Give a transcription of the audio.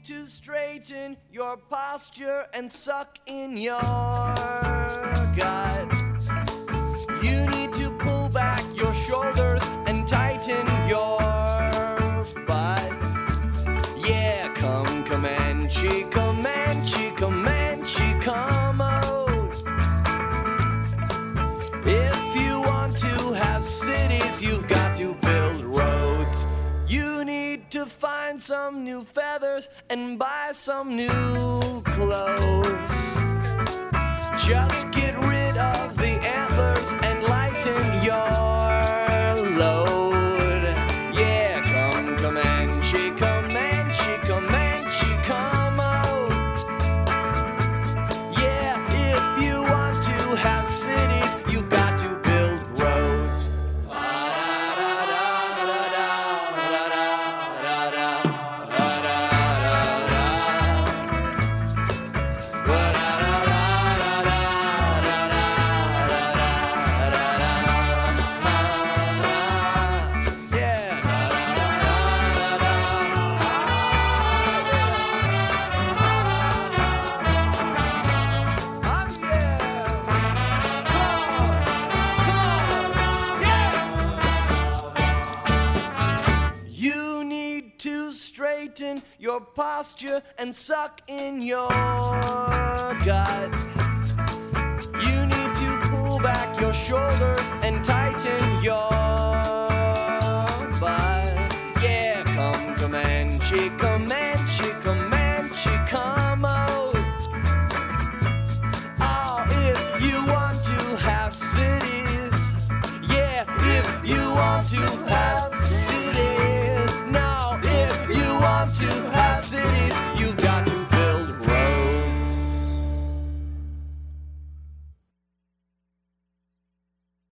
to straighten your posture and suck in your gut. You need to pull back your shoulders and tighten your butt. Yeah, come Comanche, Comanche, Comanche, come out. If you want to have cities, you've got to build roads. You need to find some new feathers and buy some new clothes. Just get rid of the antlers and lighten your load. Yeah, come Comanche, Comanche, Comanche, come out. Yeah, if you want to have cities, you've got to build roads. You need to straighten your posture and suck in your gut. You need to pull back your shoulders and tighten your butt. Yeah, come Comanche, Comanche, Comanche, come out. Oh, if you want to have cities. Yeah, if you want to have cities. No, if you want to have cities.